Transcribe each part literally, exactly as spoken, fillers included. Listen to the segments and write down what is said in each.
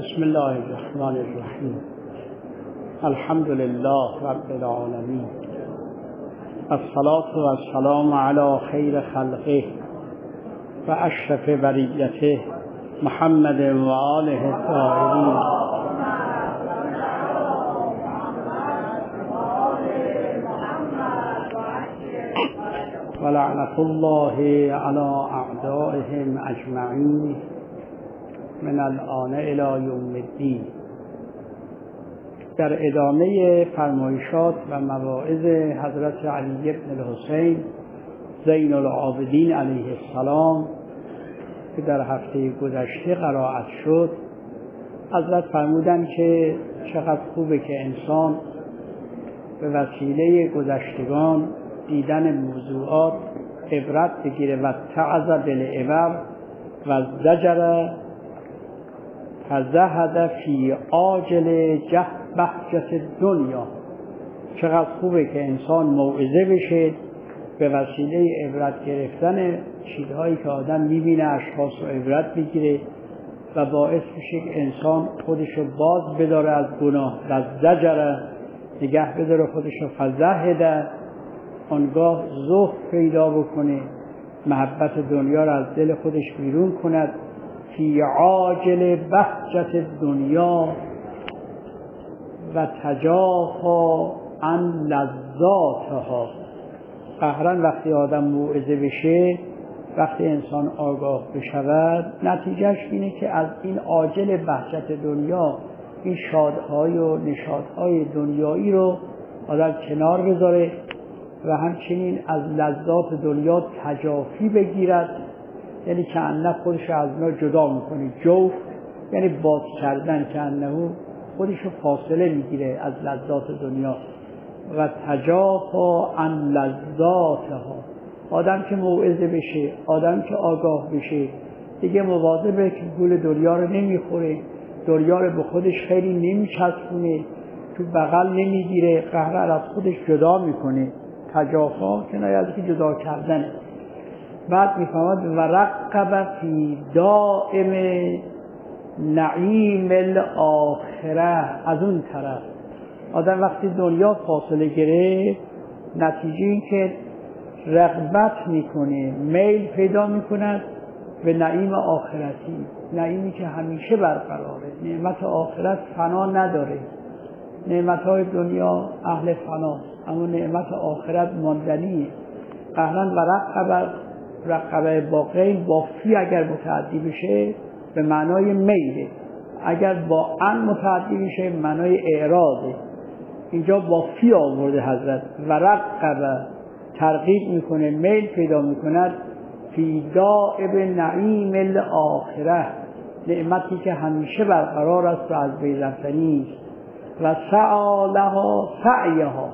بسم الله الرحمن الرحیم. الحمد لله رب العالمین، الصلاة و السلام علی خیر خلقه و اشرف بریته محمد و آله الطاهرین. و لعنة الله علی اعدائهم اجمعین من الآن الی یوم الدین. در ادامه فرمایشات و مواعظ حضرت علی بن الحسین زین العابدین علیه السلام که در هفته گذشته قرائت شد، حضرت فرمودند که چقدر خوبه که انسان به وسیله گذشتگان دیدن موضوعات عبرت بگیره و تعظ بالعبر و زجر فزهد فی عاجل جه بهجت دنیا. چقدر خوبه که انسان موعظه بشه، به وسیله عبرت گرفتن چیزهایی که آدم میبینه اشخاص رو عبرت بگیره و باعث میشه که انسان خودشو باز بداره از گناه و زجر نگه بداره خودشو، فزهد آنگاه زهد پیدا بکنه، محبت دنیا رو از دل خودش بیرون کند. فی عاجل بهجت دنیا و تجافا عن لذاتها. قهرن وقتی آدم موعظه بشه، وقتی انسان آگاه بشود، نتیجهش اینه که از این عاجل بهجت دنیا، این شادهای و نشاطهای دنیایی رو آدم کنار بذاره و همچنین از لذات دنیا تجافی بگیرد، یعنی که انه خودش از اونا جدا میکنه. جوف یعنی باز کردن، که انه خودش رو فاصله میگیره از لذات دنیا. و تجافا عن لذاتها. آدم که موعظه بشه، آدم که آگاه بشه، دیگه مواظبه که گول دنیا رو نمیخوره، دنیا رو به خودش خیلی نمیچسبونه، تو بغل نمیگیره، قهر از خودش جدا میکنه. تجافا کنایه از که جدا کردنه. بعد میفهمد و رقب فی دائم نعیم الاخره. از اون طرف آدم وقتی دنیا فاصله گرفت، نتیجه این که رغبت میکنه، میل پیدا میکند به نعیم آخرتی، نعیمی که همیشه برقراره. نعمت آخرت فنا نداره. نعمتهای دنیا اهل فناست، اما نعمت آخرت ماندنیه. قهرن و رقب، رقبه با غین با فی اگر متعدی بشه به معنای میله، اگر با ان متعدی بشه به معنای اعراضه. اینجا با فی آورده حضرت. و رقبه ترغیب میکنه، میل پیدا میکند فی دائب نعیم الاخره، نعمتی که همیشه برقرار است و از بین رفتنی است. و سعی لها سعیها.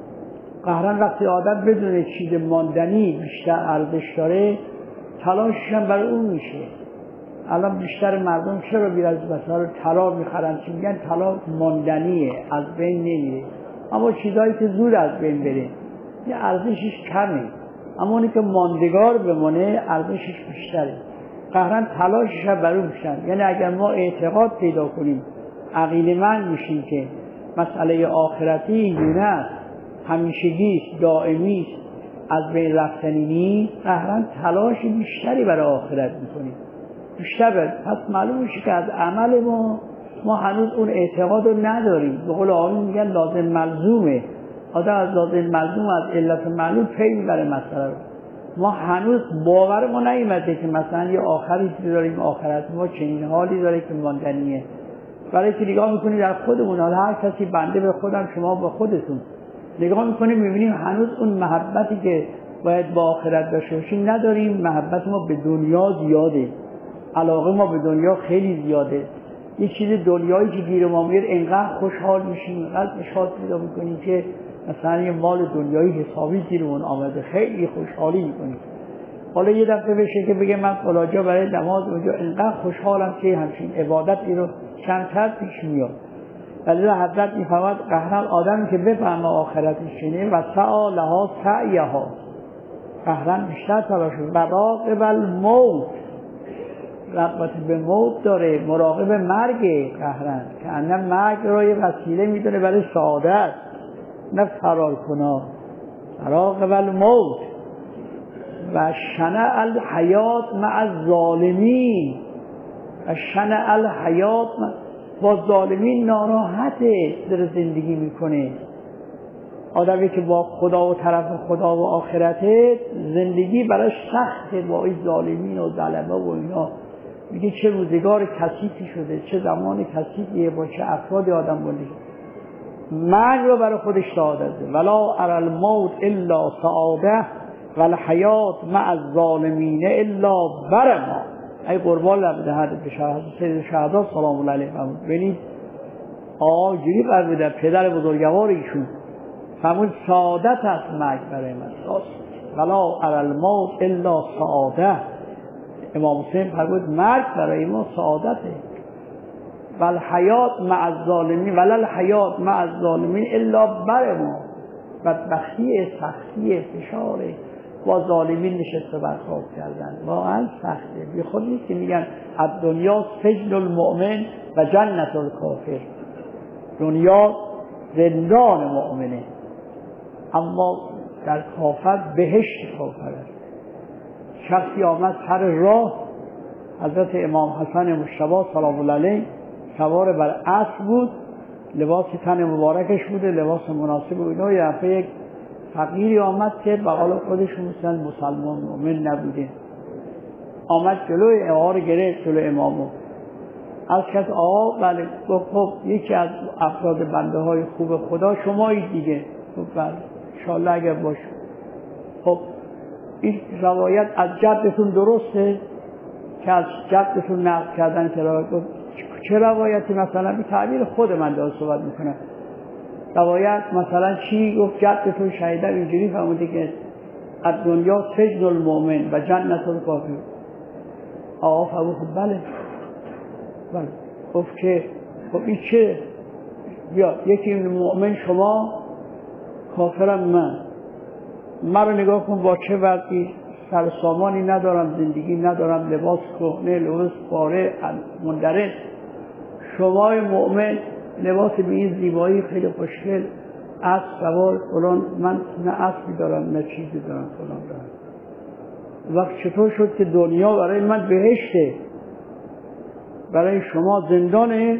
قهرن وقتی آدم بدون چیز ماندنی بیشتر ارزش داره، تلاشش هم برای اون میشه. الان بیشتر مردم چرا بیر از بسار طلا میخرن؟ چی میگن؟ طلا ماندنیه، از بین نمیره. اما چیزایی که زود از بین بره یه ارزشش کمه، اما اونی که ماندگار بمونه ارزشش بیشتره. قهرن تلاشش هم برای اون میشن. یعنی اگر ما اعتقاد پیدا کنیم، عقیده‌مند میشیم که مسئله آخرتی اینگونه است، همیشگیست، دائمیست، از بین رفتنی نیست، قهرن تلاش بیشتری برای آخرت میکنیم، بیشتر برای. پس معلوم میشه که از عمل ما ما هنوز اون اعتقاد رو نداریم. به قول آقایون میگن لازم ملزومه. آدم از لازم ملزوم، از علت معلوم پی میبره مسئله رو. ما هنوز باور ما نیامده که مثلا یه آخری داریم، آخرت ما چنین حالی داره که ماندنیه. برای که نگاه میکنید در خودمون، حالا هر کسی بنده به خودم، شما به خودتون نگاه میکنیم، میبینیم هنوز اون محبتی که باید با آخرت داشته باشیم نداریم. محبت ما به دنیا زیاده، علاقه ما به دنیا خیلی زیاده. یه چیز دنیایی که گیر ما میاد انقدر خوشحال میشیم، انقدر نشاط پیدا میکنیم که مثلا یه مال دنیایی حسابی گیرمون آمده، خیلی خوشحالی میکنیم. حالا یه دفعه بشه که بگه من فلاجا برای نماز اونجا انقدر خوشحالم که همچین عبادتی رو کمتر پیش میاد. ولی حضرت میفهمد قهرن آدمی که بفهمه آخرتش چنینه و سعی لها سعیها، قهرن بیشتر تلاش و راقب الموت. رغبت به موت داره، مراقب مرگ قهرن که انه مرگ را یه وسیله میدونه برای سعادت، نه فرار کنا. مراقب الموت و شنع الحیات مع الظالمین و شنع الحیات با ظالمین ناراحته، داره زندگی میکنه. آدمی که با خدا و طرف خدا و آخرته زندگی براش سخته با این ظالمین و ظلمه و اینا. میگه چه روزگار کثیفی شده، چه زمان کثیفیه، با چه افرادی آدم بوده. مرگ رو برای خودش سعادته. ولا اری الموت الا سعاده و الحیات مع الظالمین الا برما. ای قربان لبدهد به سید شهدا سلام الله علیه فرمود. ببینید آقا جوری فرمودن پدر بزرگوار ایشون فرمود سعادت است مرگ برای من. ولا اری الموت الا سعاده. امام حسین فرمود مرگ برای ما سعادته. ول حیات مع الظالمین ولا الحیات مع الظالمین الا برما. بدبختی، سختی، فشار با ظالمین نشسته برخواب کردن واقعا سخته. بی خود نیست که میگن الدنیا سجن المؤمن و جنت الکافر. دنیا زندان مؤمنه اما در کافر بهشت کافر است. شخصی آمد سر راه، حضرت امام حسن مجتبی سلام الله علیه سوار بر اسب بود، لباس تن مبارکش بوده، لباس مناسب و اینا. یه دفعه یک فقیری آمد که بقال خودش مثلا مسلمان مؤمن نبوده، آمد جلوی آقا رو گرفت، جلوی امامو از کس آقا بله گفت خب یکی از افراد بنده های خوب خدا شمایید دیگه. گفت بله انشاءالله اگر باشه. خب این روایت از جدتون درسته که از جدتون نقل کردن که روایت گفت چه روایتی؟ مثلا به تعبیر خود من داره صحبت میکنم. روایت مثلا چی گفت؟ جدتون شهیدن اینجوری فرموده که از دنیا سجن المؤمن و جنت الکافر. آقا فرمود خب بله بله. گفت که خب این چه؟ بیا یکی مؤمن شما، کافرم من. من رو نگاه کن با چه وضعی، سر سامانی ندارم، زندگی ندارم، لباس کهنه، لباس پاره مندرس. شما مؤمن لباس به این زیبایی خیلی خوشگل، اسب سوار فلان، من نه اسبی دارم نه چیزی دارم فلان دارم. وقت چطور شد که دنیا برای من بهشته، برای شما زندانه؟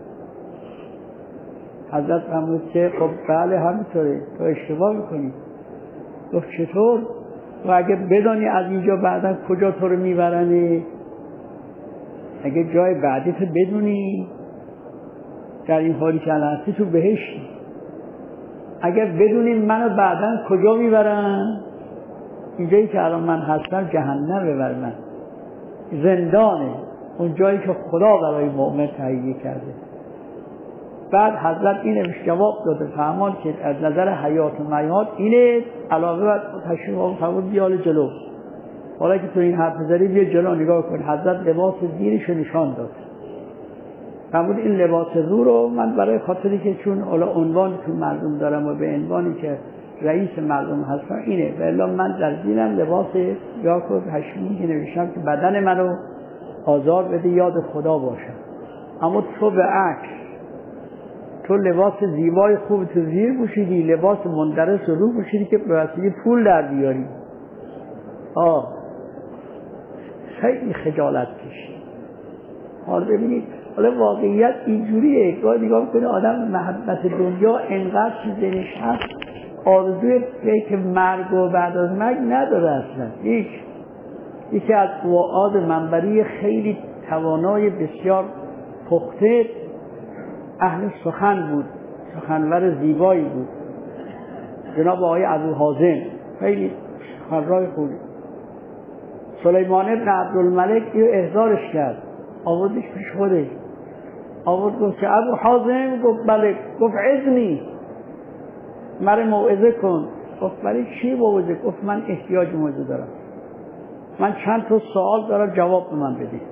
حضرت فرمود که خب بله همینطوره، تو اشتباه میکنی. گفت چطور؟ و اگه بدانی از اینجا بعدا کجا تو رو میبرنی، اگه جای بعدی تو بدونی در این حالی که الان هستی تو بهشتی، اگر بدونی منو بعدا کجا میبرن، اینجایی که الان من هستم جهنم ببر من، زندانه، اون جایی که خدا برای مؤمن تهیه کرده. بعد حضرت اینه جواب داده فرمان که از نظر حیات و میات اینه، علاوه بر تشریف آورد فرمود بیال جلو. حالا که تو این حرف بزنی بیا جلو نگاه کن. حضرت لباس زیرشو نشان داد. فرمود این لباس زور رو من برای خاطری که چون حالا عنوان تو مردم دارم و به عنوانی که رئیس مردم هستم اینه، و الا من در زیرم لباس یاکوب هشیمی که نوشتم که بدن منو آزار بده، یاد خدا باشم. اما تو به عکس، تو لباس زیبای خوب تو زیر پوشیدی، لباس مندرس رو پوشیدی که به وسیله پول در بیاری. آه خیلی خجالت کشید. حالا ببینید، حالا واقعیت اینجوریه. گاهی نگاه میکنه آدم محبت دنیا انقدر چیز دلش هست، آرزوی که مرگ و بعد از مرگ نداره اصلا. یک یکی از وعاد منبری خیلی توانای بسیار پخته اهل سخن بود، سخنور زیبایی بود، جناب آقای ابو حازم، خیلی سخنرای خوبی. سلیمان ابن عبدالملک اینو احضارش کرد، آوردش پیش خودش، آورد گفت که ابو حازم، گفت بله، گفت عظنی، مرا موعظه کن. گفت برای چی موعظه؟ گفت من احتیاج موعظه دارم، من چند تا سوال دارم جواب به من بده.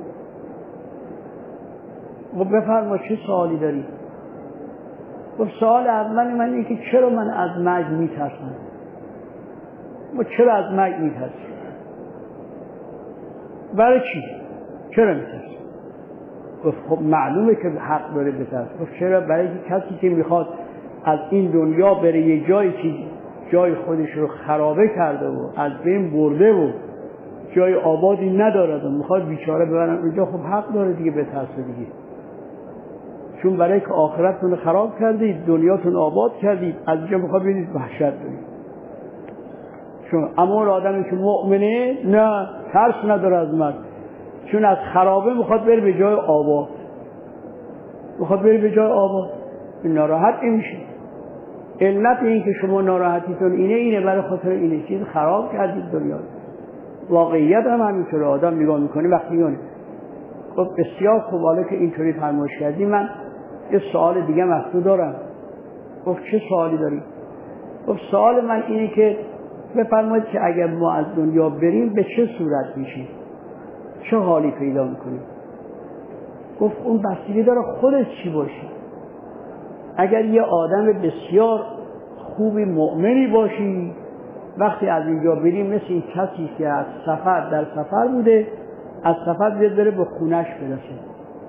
گفت بفرما چه سوالی داری؟ گفت سوال اول من اینه که چرا من از مرگ میترسم؟ گفت چرا از مرگ میترسی؟ برای چی؟ چرا میترسه؟ گفت خب معلومه که حق داره بترسه. گفت چرا؟ برای اینکه کسی که میخواد از این دنیا بره یه جایی که جای خودش رو خرابه کرده و از بین برده و جای آبادی ندارد و میخواد بیچاره ببرن اونجا، خب حق داره دیگه بترسه دیگه. چون برای که آخرتتون خراب کردید، دنیاتون آباد کردید، از اینجا میخواد ببینید وحشت دارید. چون اما اون آدمی که مؤمنه نه ترس نداره از مرگ، چون از خرابه میخواد بره به جای آباد، میخواد بره به جای آباد، ناراحت نمیشه. علت این که شما ناراحتیتون اینه اینه برای خاطر اینه چیز خراب کردید دنیا. واقعیت هم همینطوره، آدم نگاه میکنه وقتی میونه. خب بسیار خوب، حالا که اینطوری فرمایش کردی من یه سوال دیگه مفتوح دارم. گفت چه سوالی داری؟ گفت سوال من اینه که بفرمایید که اگر ما از دنیا بریم به چه صورت میشیم، چه حالی پیدا میکنیم؟ گفت اون بستگی داره خودت چی باشی. اگر یه آدم بسیار خوبی مؤمنی باشی، وقتی از اینجا بریم مثل این کسی که از سفر در سفر بوده، از سفر بیاد بره به خونش برسه.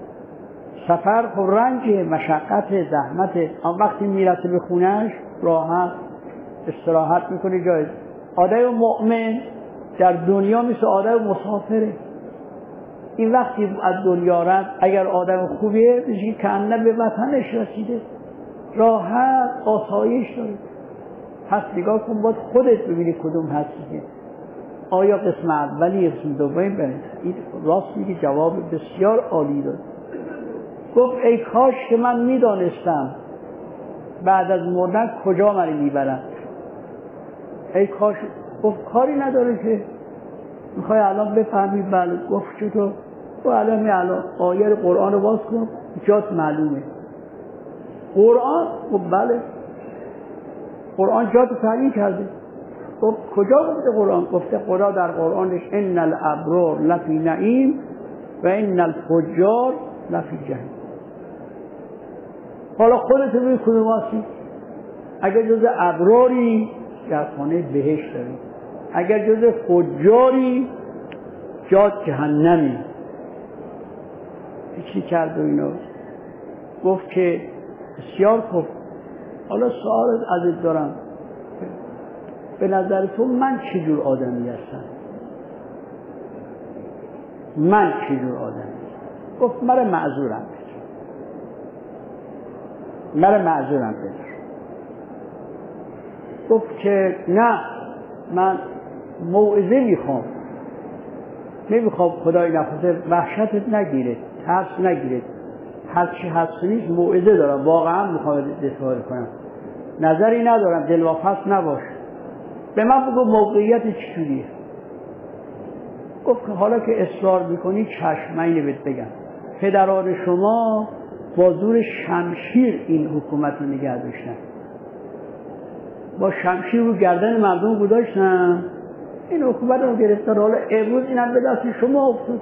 سفر خب رنج، مشقت، زحمت، اما وقتی میرسه به خونش راحت استراحت میکنه جای. آدم مؤمن در دنیا مثل آدم مسافره. این وقتی از دنیا رفت اگر آدم خوبیه میشه که انه به وطنش رسیده، راحت آسایش داره. پس نگاه کن باید خودت ببینی کدوم هستی، آیا قسم اولی قسم دومی برید. این راست میگه، جواب بسیار عالی داد. گفت ای کاش که من میدانستم بعد از مردن کجا منو میبرن. ای کاش. گفت کاری نداره که میخوای الان بفهمی؟ بله. گفت چطور؟ و الان می الان آیه قرآن رو باز کن، جات معلومه. قرآن؟ گفت بله قرآن جات تعیین کرده. گفت کجا گفته قرآن؟ گفته خدا در قرآنش ان الابرار لفی نعیم و ان الفجار لفی جهنم. حالا خودت ببین کدوم هستی. اگر جز ابراری در خانه بهشت داری، اگر جز فجاری جات جهنمی. چی کرد و اینا؟ گفت که بسیار خوب، حالا سوال ازت دارم، به نظر تو من چه جور آدمی هستم؟ من چه جور آدمی؟ گفت مرا معذورم بدار، مرا معذورم بدار. گفت که نه من موعظه میخوام، نمیخوام خدای نخواسته وحشتت نگیره، ترس نگیره، هرچی هست نیست موعظه دارم، واقعا میخوام دفاع کنم، نظری ندارم، دلواپس نباش، به من بگو موقعیت چجوریه. گفت که حالا که اصرار میکنی چشم، اینو بهت بگم، پدران شما با زور شمشیر این حکومت رو نگه داشتن، با شمشیر رو گردن مردم گذاشتن، این حکومت رو گرفتن. حالا امروز اینم به دست شما افتاده،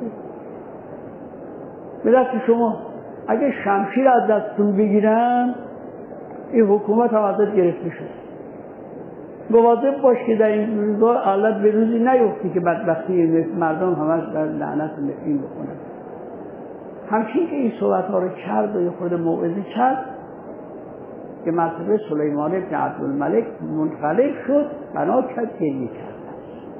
به دست شما. اگه شمشیر از دستتون بگیرن این حکومت هم ازت گرفته شد. مواظب باش که در این روزگار حالت به روزی نیفتی که بدبختی مردم همش در لعنت این بکنن. همچین که این صحبت ها رو کرد و یه خود موعظه کرد که مرتبه سلیمان ابن عبدالملک منقلب شد، بنا کرد گریه کردن،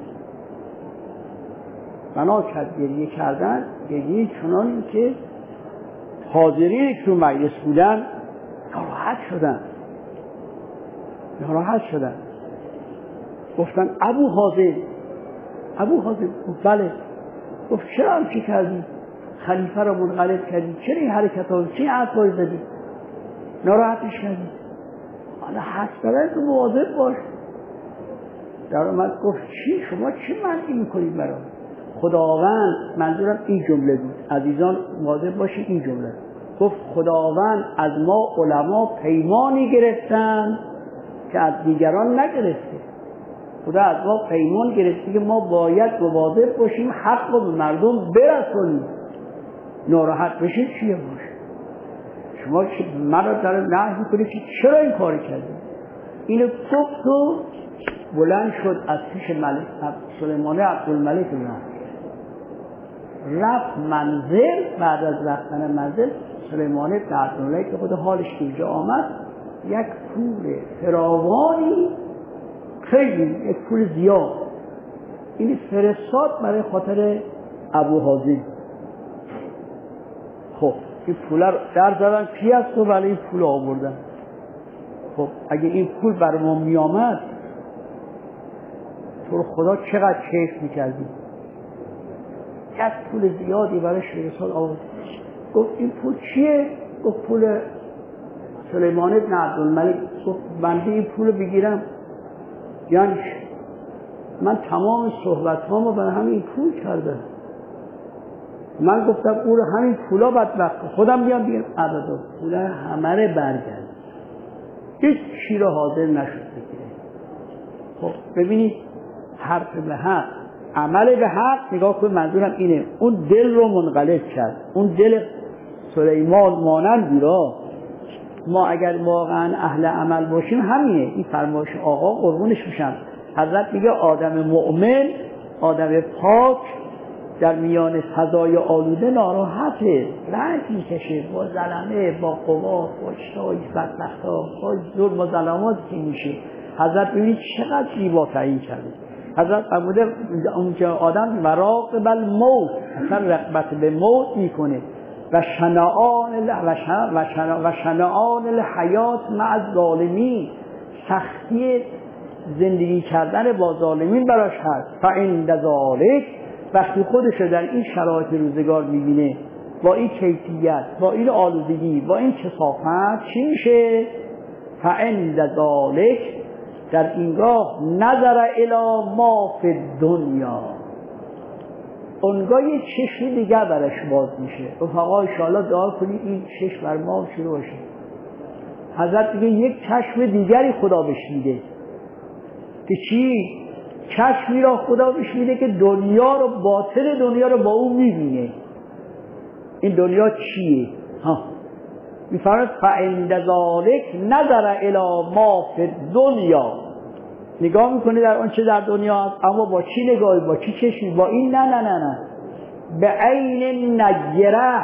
بنا کرد گریه کردن، گریه چنانی که حاضرین که تو مجلس بودن ناراحت شدن، ناراحت شدن. گفتن ابو حازم، ابو حازم. گفت بله. گفت چرا هم چی کردی؟ خلیفه را منقلب کردی، چرا این حرکت ها، چه حرفایی زدی، ناراحتش کردی؟ حالا حس داره تو مواظب باش. در اومد گفت چی؟ شما چی منعی میکنید برام؟ خداوند، منظورم این جمله بود، عزیزان مواظب باشید این جمله. گفت خداوند از ما علما پیمانی گرفتن که از دیگران نگرفته. خدا از ما پیمان گرفته که ما باید مواظب باشیم حق رو به مردم برسونیم. ناراحت بشید چیه باشه؟ شما من رو داره نهی میکنید که چرا این کاری کردید؟ اینو گفت و بلند شد از پیش ملک سلیمان عبدالملک رفت رفت منزل. بعد از رفتن منزل سلیمان بن عبدالملک که خود حالش اینجا آمد، یک پول فراوانی، خیلی یک پول زیاد، این فرستاد برای خاطر ابو حازم. خب این پول رو در زدن کی است و ولی این پول آوردن. خب اگه این پول بر ما می آمد تو خدا چقدر کیف میکردی. یک پول زیادی برای فرستاد آورد. گفت این پول چیه؟ گفت پول سلیمان بن عبدالملک. گفت بنده این پول بگیرم یعنی من تمام صحبت ها ما برای همین پول کردم. من گفتم او رو همین پولا بدبخت خودم بیام بگیرم. ابدا پولا همه رو برگرد. هیچ چی رو حاضر نشد بگیره. خب ببینید حرف به حق، عمل به حق. نگاه کن منظورم اینه، اون دل رو منقلب کرد. اون دل سلیمان مانندی را ما اگر واقعا اهل عمل باشیم همینه. این فرمایش آقا قربونش میشم. حضرت میگه آدم مؤمن، آدم پاک در میان فضای آلوده ناراحته، رنج میکشه با ظلمه، با قوا، با اشتهای بدبختا، با ظلم و ظلمات که میشه. حضرت ببینید چقدر زیبا تعیین کرده. حضرت فرموده اونجا آدم مراقب الموت، اصلا رغبت به موت میکنه و شنعان و شنعان و شنعان الحیات مع الظالمین، سختی زندگی کردن با ظالمین براش هست. فعند ذالک، وقتی خودش در این شرایط روزگار میبینه با این کیفیت، با این آلودگی، با این کثافت، چی میشه؟ فعند ذالک، در اینگاه نظر الی ما فی الدنیا، اونگاه یه چشم دیگر برش باز میشه. رفقا انشاءالله دعا کنید این چشم بر ما شروع باشه. حضرت میگه یک چشم دیگری خدا بهش میده که چی؟ چشمی را خدا بهش میده که دنیا رو، باطن دنیا رو با اون میبینه. این دنیا چیه؟ ها میفرماید فعند ذالک نظر الی ما فی الدنیا، نگاه میکنه در آنچه در دنیا هست، اما با چی نگاهی؟ با چی چشمی؟ با این نه نه نه نه به عین نگره.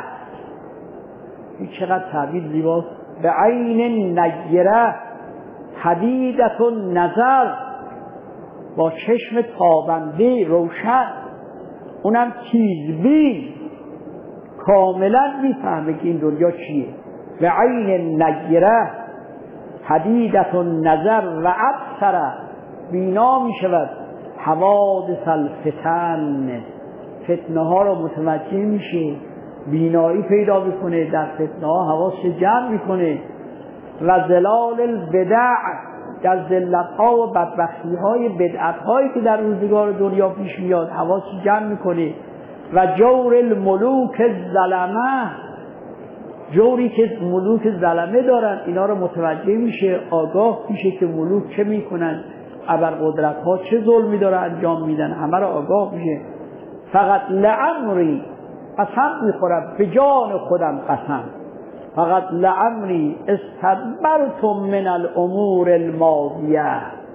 این چقدر تعبیر زیباست. به عین نگره حدیدت نظر، با چشم تابنده روشن، اونم تیزبین، کاملا میفهمه که این دنیا چیه. به عین نگره حدیدت نظر و ابصر، بینا می شود حوادث الفتن، فتنه ها را متوجه میشه، بینایی پیدا میکنه، در فتنه ها حواس جمع میکنه. و زلال البدع، در ذلت ها و بدبختی های بدعت هایی که در روزگار دنیا پیش میاد حواس جمع میکنه. و جور الملوک الظلمه، جوری که ملوک ظلمه دارن اینا رو متوجه میشه، آگاه میشه که ملوک چه میکنن، ابرقدرت ها چه ظلمی داره انجام میدن، همه رو آگاه میشه. فقط لعمری، قسم میخورم به جان خودم قسم، فقط لعمری استدبرتم من الامور الماضیه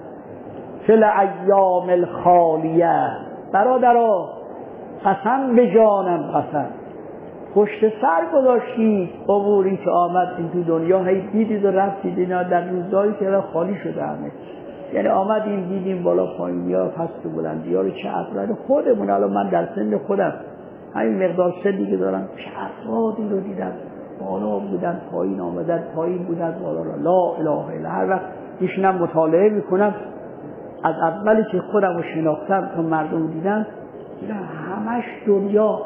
فی الایام الخالیه. برادرها قسم به جانم قسم، پشت سر گذاشتید اموری که آمد این تو دنیا، هی دیدید و رفتید اینا در روزایی که خالی شده همه. یعنی آمدیم دیدیم بالا پایینی ها، پست و بلندی ها رو، چه افراد خودمون، الان من در سن خودم همین مقدار سنی که دارم چه افرادی رو دیدم بالا بودن پایین آمدن، پایین بودن بالا را. لا اله الا. هر وقت میشینم مطالعه میکنم از اولی که خودم رو شناختم تا مردم دیدم، دیدم همش دنیا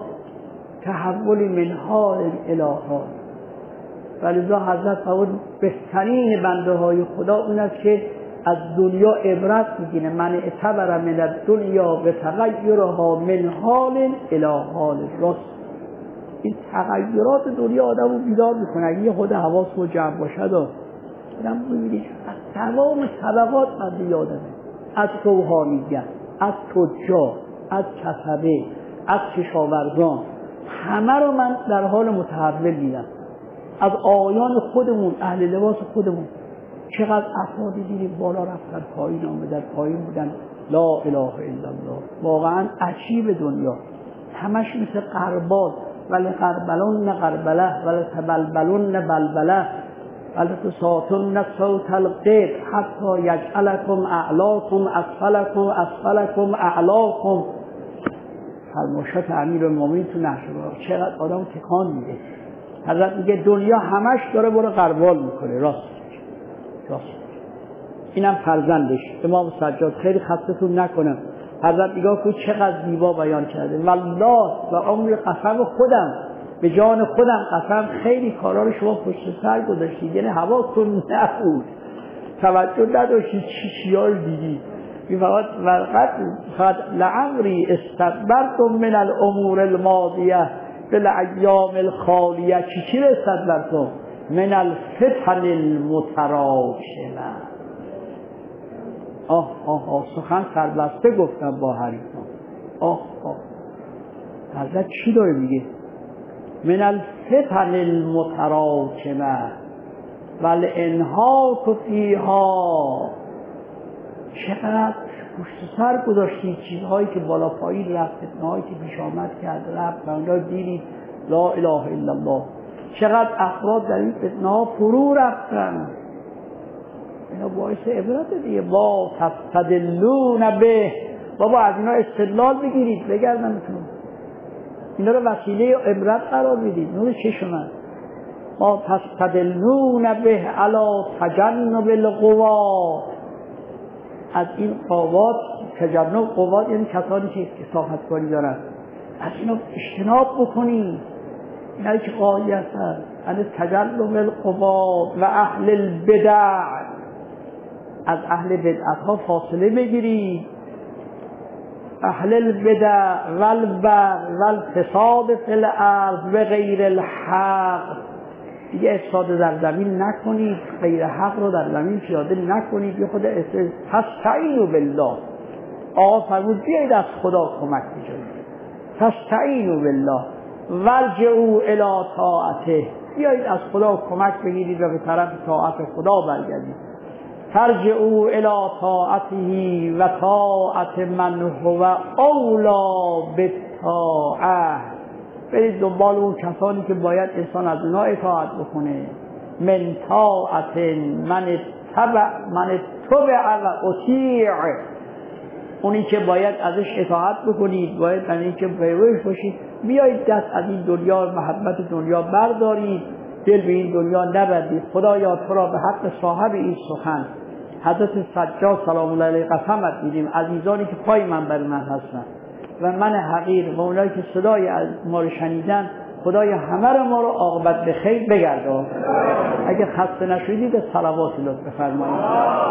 تحول من حال الالهات. ولذا حضرت فرمود بهترین بنده های خدا اون است که از دنیا عبرت میگیره. من اعتبر من الدنیا به تغیرها من حال الی حال راست. این تغییرات دنیا آدم رو بیدار میکنه. اگه یه خود حواس رو جمع باشد و آدم ببینید از تمام طبقات من یادمه، از روحانیت، از تجار، از کسبه، از کشاورزان، همه رو من در حال متحول دیدم. از آیان خودمون، اهل لباس خودمون، چقدر افرادی دیدیم بالا رفتن پایین آمدن، پایین بودن. لا اله الا الله. واقعا عجیب دنیا. همش مثل قربال، ولی قربلون قربله ولی تبلبلون بلبله ولی تساتون صوت القید حتی یجعلکم اعلاکم اسفلکم اسفلکم اعلاکم. فرمایشات امیرالمومنین تو نهج البلاغه چقدر آدم تکان میده. حضرت میگه دنیا همش داره برو قربال میکنه. راست راست. اینم فرزندش امام سجاد، خیلی خستتون نکنم، حضرت نگاه کن چقدر زیبا بیان کرده. والله و عمر قسم خودم، به جان خودم قسم، خیلی کارا رو شما پشت سر گذاشتید، یعنی حواستون نبود، توجه نداشتید چی چیا رو دیدید. این فقط فقط لعمری استدبرتم من الامور الماضیه بالایام الخالیه. چی چی رو استدبرتم؟ من الفتن المتراکمه. آه آه آه سخن سربسته گفتم با حریفان. آه آه حضرت چی داره میگه؟ من الفتن المتراکمه والانهاک فیها. چقدر پشت سر گذاشتید چیزهایی که بالا پایین رفت، فتنهایی که پیش آمد کرد رفت، بنده دیدید لا اله الا الله. چقدر افراد در این فتنه‌ها فرو رفتن. اینا باعث عبرت دیگه. با تستدلون به، بابا از اینا استدلال بگیرید، بگردنتون اینا رو وسیله عبرت قرار بدید. نور چشم من. ما تستدلون به علی تجنب القوات. از این قوات، تجنب قوات یعنی کسانی که کثافتکاری دارن، از اینا اجتناب بکنید. اینا که قاعده هستن از تجنب القوات و اهل البدع. از اهل بدعت ها فاصله بگیرید. اهل البدع والبغی والفساد فی الارض و غیر الحق. دیگه افساد در زمین نکنید، غیر حق رو در زمین پیاده نکنید. یه خود تستعینوا بالله. آقا فرمود بیایید از خدا کمک بجویید. تستعینوا بالله والجؤوا الی طاعته. بیایید از خدا کمک بگیرید و به طرف طاعت خدا برگردید. ترجعوا الی طاعته و طاعت من هو اولی بالطاعه. برید دنبال اون کسانی که باید انسان از اونها اطاعت بکنه. من طاعت من تبع من تبع و اطیع. اونی که باید ازش اطاعت بکنید، باید من این که پیروش باشید. بیایید دست از این دنیا، محبت دنیا بردارید، دل به این دنیا نبندید. خدایا تو را به حق صاحب این سخن حضرت سجاد سلام الله علیه قسمت میدیم، عزیزانی که پای منبر من هستن و من حقیر و اونایی که صدای از ما رو شنیدن، خدای همه رو ما رو عاقبت به خیر بگردان. اگه خسته نشدید صلوات لطف بفرمایید.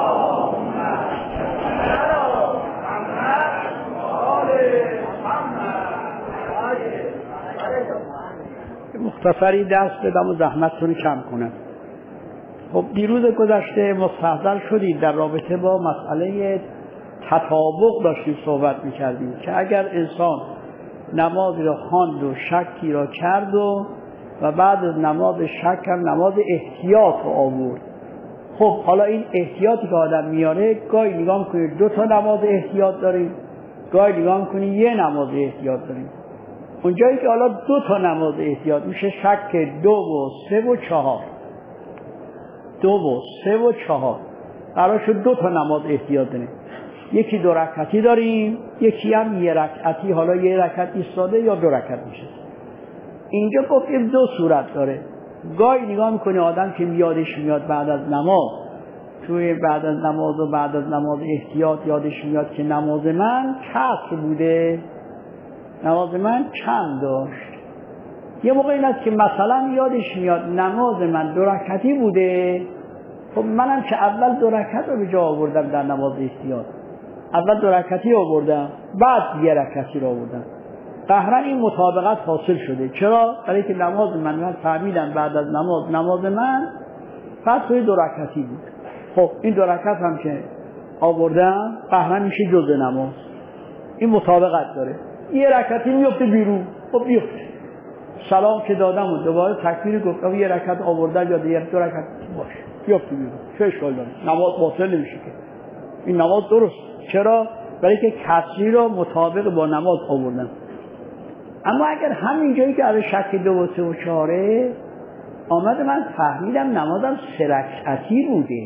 مختصری دست بدم و زحمتتون کم کنم. خب دیروز گذشته مستحضر شدید در رابطه با مسئله تطابق داشتیم صحبت میکردیم که اگر انسان نمازی را خواند و شکی را کرد و و بعد از نماز شک هم نماز احتیاط رو آورد. خب حالا این احتیاطی که آدم میاره، گاهی نگاه میکنید دو تا نماز احتیاط داریم، گاهی نگاه میکنید یه نماز احتیاط داریم. اونجایی که حالا دو تا نماز احتیاط میشه شک دو و سه و چهار، دو و سه و چهار قرار شد دو تا نماز احتیاط داریم. یکی دو رکعتی داریم، یکی هم یه رکعتی، حالا یه رکعت ایستاده یا دو رکعت میشه. اینجا گفتیم دو صورت داره. گاهی نگاه میکنه آدم که یادش میاد بعد از نماز، توی بعد از نماز و بعد از نماز احتیاط یادش میاد که نماز من کسر بوده، نماز من چند داشت. یه موقع این است که مثلا یادش میاد نماز من دو رکعتی بوده، خب منم که اول دو رکعت رو به جا آوردم در نماز احتیاط، اول دو رکعتی آوردم بعد یه رکعتی رو آوردم، قهرا این مطابقت حاصل شده. چرا؟ برای که نماز من من فهمیدم بعد از نماز نماز من فقط توی دو رکعتی بود. خب این دو رکعت هم که آوردم قهرا میشه جزء نماز. این مطابقت داره. یه رکعتی میفته بیرون، خب بیفته. سلام که دادم و دوباره تکبیر گفتم یه رکعت آوردم یا یه دو رکعت باشه بیفته بیرون، چه اشکال داره؟ نماز باطل نمیشه که. این نماز درست. چرا؟ برای که کسری رو مطابق با نماز آوردن. اما اگر همین جایی که از شک دو و سه و چهاره آمد من فهمیدم نمازم سه رکعتی بوده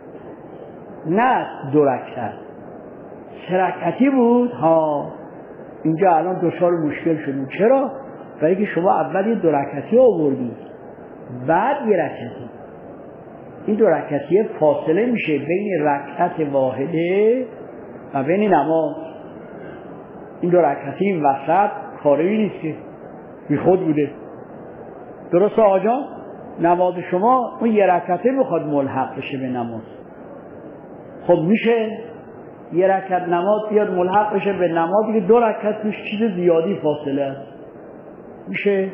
نه دو رکعت، سه رکعتی بود ها، اینجا الان دچار مشکل شدیم. چرا؟ برای که شما اول یه دو رکعتی آوردید بعد یه رکعتی، این دو رکعتی فاصله میشه بین رکعت واحده و بین نماز. این دو رکعتی این وسط کاری نیست که بی خود بوده. درست آقا جان؟ نماز شما اون یه رکعته میخواد ملحق بشه به نماز. خب میشه یه رکعت نماز بیاد ملحق بشه به نمازی که دو رکعت توش چیز زیادی فاصله است؟ میشه؟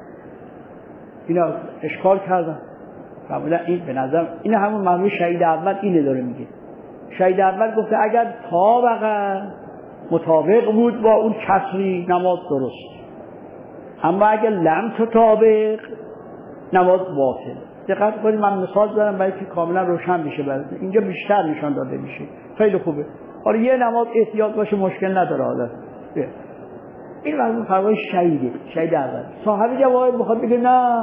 اینا اشکال کردن. معمولا این به نظر این همون معمول شهید اول اینه داره میگه. شهید اول گفته اگر طابق مطابق بود با اون کسری نماز درست، اما اگر لم تطابق نماز باطل. دقت کنید من مثال زدم برای که کاملا روشن بشه براتون. اینجا بیشتر نشان داده میشه. خیلی خوبه. حالا یه نماز احتیاط باشه مشکل نداره. حالا این واسه فرمای شهیده، شهید اول. صاحب جواب میخواد بگه نه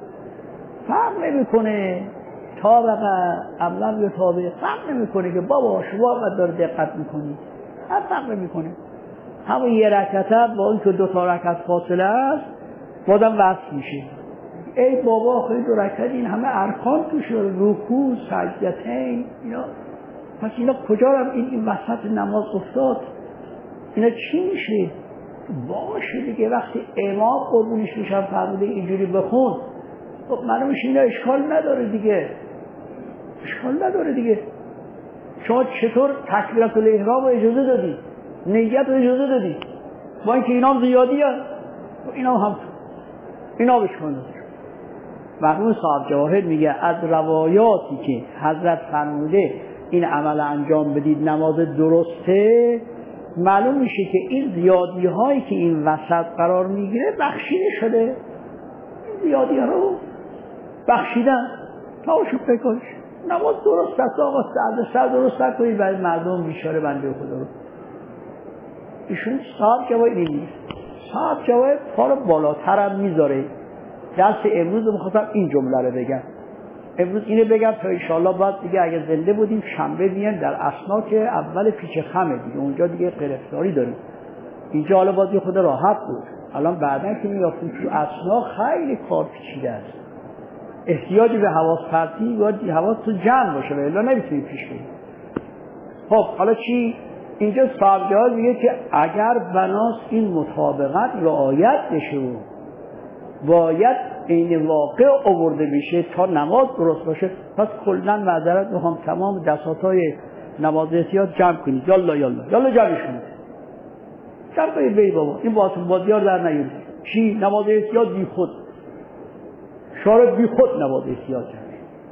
فرق نمیکنه طابق ابلغ یا طابق فرق نمیکنه که بابا شما وقت داره دقت میکنید، هر فرق نمیکنه. همون یه رکعت با اون که دو تا رکعت فاصله است بازم وصل میشه. ای بابا خیلی دو رکعت این همه ارکان توشه، رکوع، سجدتین، اینا پس اینا کجا رو این, این وسط نماز افتاد؟ اینا چی میشه؟ باشه دیگه وقتی امام قربونش میشن فرموده اینجوری بخون، خب معلومه اینا اشکال نداره دیگه، اشکال نداره دیگه. شما چطور تکبیرت الاحرام رو اجازه دادی؟ نیت رو اجازه دادی؟ با اینکه اینا هم زیادی هست، اینا هم اینا بشکن دادی. مرحوم صاحب جواهر میگه از روایاتی که حضرت فرموده این عمل انجام بدید نماز درسته، معلوم میشه که این زیادی هایی که این وسط قرار میگیره بخشیده شده. این زیادی ها رو بخشیدن تاشو بکنش نماز درست است آقا، سر سر درست نکنید برای مردم بیچاره بنده خدا رو. ایشون صاحب جواهر نیست، صاحب جواهر پا رو بالاتر هم میذاره. درس امروز رو میخواستم این جمله رو بگم، امروز اینو بگم تا انشاءالله بعد دیگه اگه زنده بودیم شنبه بیان در اسنا که اول پیچ خمه دیگه اونجا دیگه گرفتاری داریم. اینجا حالا بازی خود راحت بود، الان بعدا که میافتیم تو اسنا خیلی کار پیچیده است، احتیاجی به حواس پرتی باید حواس تو جمع باشه الا نمیتونی پیش بریم. خب حالا چی؟ اینجا صاحب جواز میگه که اگر بناس این مطابقت رعایت بشه و باید این واقع آورده بشه تا نماز درست باشه، پس کلا معذرت میخوام تمام دستاتای نماز احتیاط جمع کنید. یالا یالا یالا جمعش کنید، جمع کنید بی بابا این باطن بازیار در نیارید. چی؟ نماز احتیاط بی خود، شارع بی خود نماز احتیاط کرد.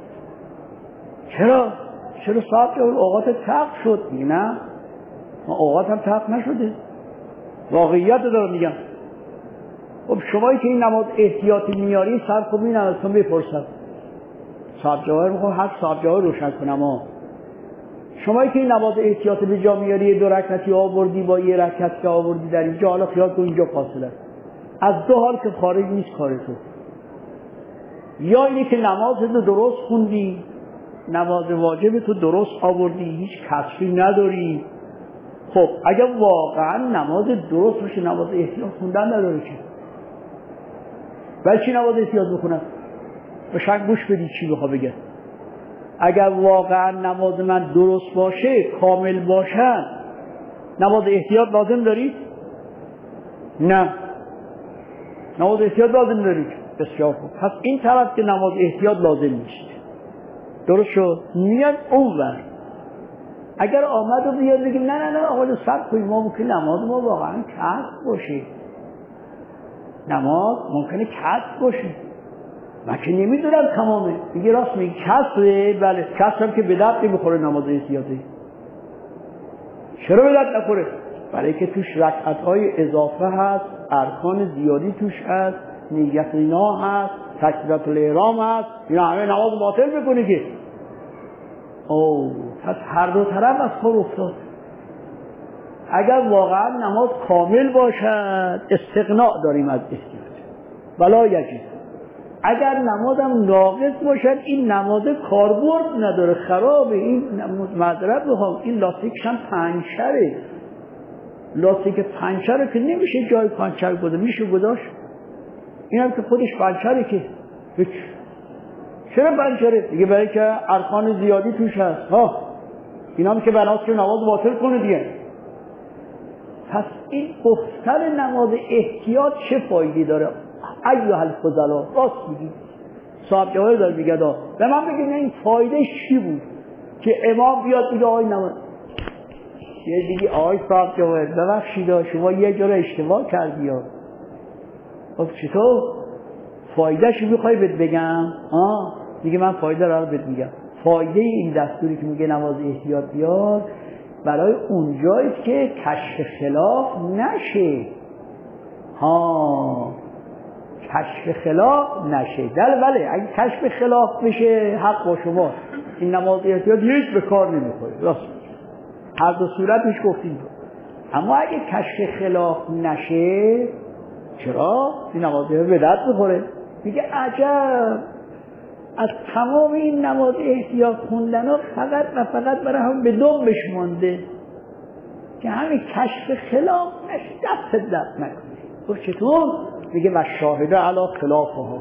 چرا؟ چرا صاحب که اوقات تق شد؟ نه اوقات هم تق نشده، واقعیت رو دارم میگم. خب شمایی که این نماز احتیاطی میاری سر خوب این ازتون میپرسد، صاحب جواهر میخوام هر صاحب جواهر روشن کنم ها. شمایی که این نماز احتیاطی به جا میاری دو رکعتی آوردی با یه رکعت که آوردی در اینجا، حالا خیال کن اینجا فاصله از دو حال که خارج نیست کار تو، یا اینی که نماز تو درست خوندی، نماز واجب تو درست آوردی، هیچ کسری نداری. خب اگر واقعا نماز درست باشه نماز احتیاط خوندن نداره که، ولی چی نماز احتیاط بکنم؟ بشنگ گوش بدی چی بخوا بگه. اگر واقعا نماز من درست باشه کامل باشن نماز احتیاط لازم دارید؟ نه نماز احتیاط لازم دارید. بسیار خوب، پس این طرف که نماز احتیاط لازم نیست، درست شد؟ میاد اون ور اگر آمد و بیاد بگیم نه نه نه آقا صبر کنید ما ممکن نماز ما واقعا کسب باشه، نماز ممکنه کسب باشه، من که نمیدونم تمامه. میگه راست میگه کسبه، بله کسب هم که به درد نمیخوره نماز احتیاطی. چرا به درد نخوره؟ برای که توش رکعت‌های اضافه هست، ارکان زیادی توش هست، نیت اینا هست، تکبیرت الاحرام هست، اینا همه نماز باطل میکنه که. اوه پس هر دو طرف از کار افتاد، اگر واقعا نماز کامل باشد استغناء داریم از احتیاط ولا یجوز. اگر نمازم ناقص باشد این نماز کاربرد نداره، خرابه. این معذرت بخوام این لاستیکش هم پنچره، لاستیک پنچره که نمیشه جای پنچر گذاشت، میشه گذاشت؟ این هم که خودش پنچره که هیچ. چرا پنچره؟ دیگه برای که ارکان زیادی توش هست ها، این هم که بناست که نماز باطل کنه دیگه. پس این گفتن نماز احتیاط چه فایده داره؟ ایها الفضلا، راست میگی. صاحب جواهر داره میگه دا به من بگید این فایده چی بود که امام بیاد بگه آقای نماز یه دیگه آقای صاحب جواهر ببخشید شما یه جور اشتباه کردی ها. خب چطور؟ فایده شو میخوای بهت بگم؟ آه دیگه من فایده رو بهت میگم. فایده این دستوری که میگه نماز احتیاط بیاد برای اونجاییست که کشف خلاف نشه. ها کشف خلاف نشه. بله بله اگه کشف خلاف بشه حق با شما، این نماز احتیاط هیچ به کار نمیخوره. راست هر دو صورتش گفتیم. اما اگه کشف خلاف نشه چرا؟ این نماز احتیاط به دست بخوره. میگه عجب از تمام این نماز احتیاط خوندن ها فقط و فقط برای هم به دنبش مانده که همین کشف خلاف نشه، دست دست نکنه. تو چطور؟ میگه و شاهده علی خلافها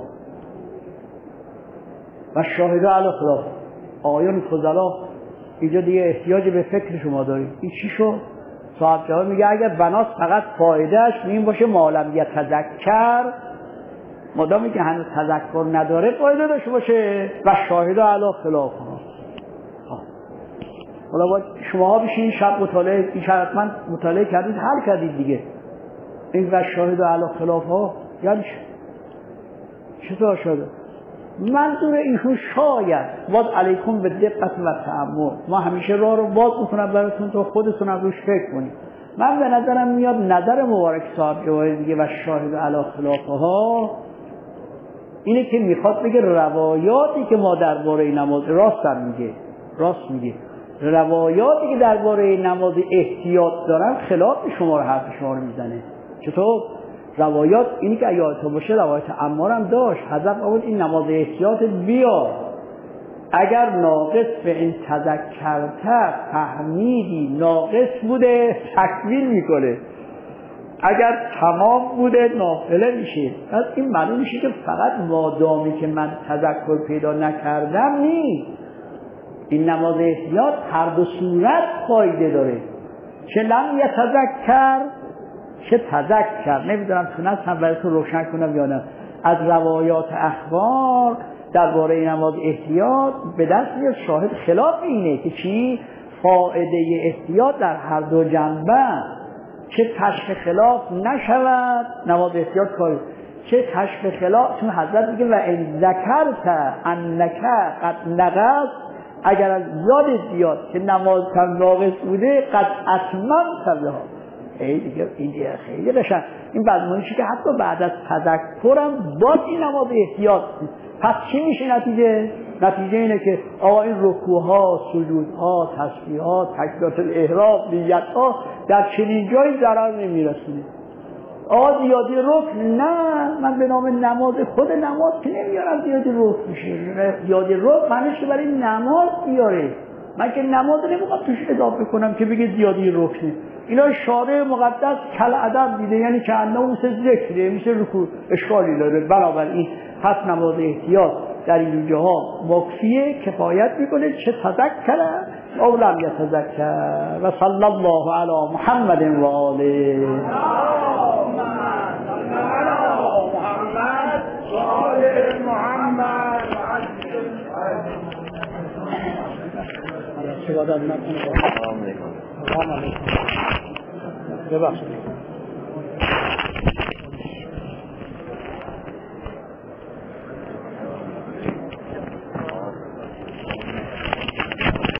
و شاهده علی خلاف. آیان فضلا اینجا دیگه احتیاج به فکر شما داریم. این چی شد؟ صاحب جواب میگه اگر بناس فقط فایدهش این باشه معلم یتذکر، مادامی که هنوز تذکر نداره فایده داشته باشه و شاهده علی خلافها. حالا باید شماها بشین شب مطالعه، این شب من مطالعه کردید حل کردید دیگه. این و شاهد علی خلافها یعنی چطور شده؟ منظور ایشون شاید باز علیکم به دقت و تأمل، ما همیشه راه رو باز میکنم براتون تا خودتون هم روش فکر کنید. من به نظرم میاد نظر مبارک صاحب جواهر دیگه و شاهد علی خلافها اینه که میخواد بگه روایاتی که ما درباره نماز راست هم میگه راست میگه روایاتی که درباره نماز احتیاط دارن خلاف شما رو حرف شما رو میزنه. چطور؟ روایات اینی که یادتون باشه روایت عمار هم داشت، حضرت آورد این نماز احتیاط بیار، اگر ناقص به این تذکرت فهمیدی ناقص بوده تکمیل میکنه، اگر تمام بوده نافله میشه. پس این معلوم میشه که فقط مادامی که من تذکر پیدا نکردم نیست، این نماز احتیاط هر دو صورت فایده داره، چه لم یتذکر چه تذکر. نمیدونم تونستم براتون روشن کنم یا نه. از روایات اخبار درباره نماز احتیاط به دست میاد شاهد خلاف اینه که چی؟ فایده احتیاط در هر دو جنبه، چه کشف خلاف نشود نماز احتیاط کاری، چه کشف خلاف، چون حضرت میگه و ان ذکرت انک قد نقص، اگر از یاد زیاد که نماز کم ناقص بوده قد اتممت بها. خیلی دیگه این دیگه خیلی قشنگ. این بعضمونیشه که حتی بعد از تذکرم باز این نماز احتیاط. پس چی میشه نتیجه؟ نتیجه اینه که آقا این رکوعها، سجودها، تسبیحات، تکبیرات الاحرام، نیت‌ها در چنین جایی ضرر نمیرسونه. آقا زیادی رکن نه، من به نام نماز خود نماز که نمیارم زیادی رکن میشه. زیادی رکن معنیش برای نماز بیاره، من که نماز نمیخوام توش اضافه کنم که بگه زیادی رکنه. اینا شارع مقدس کل ادب دیده، یعنی که انه مثل ذکره، مثل رکوع، اشکالی داره. بنابراین پس نماز احتیاط در این جاها مکفیه، کفایت میکنه، چه تذکر او لم یتذکر. و صلی الله علی محمد و آله. ببخشید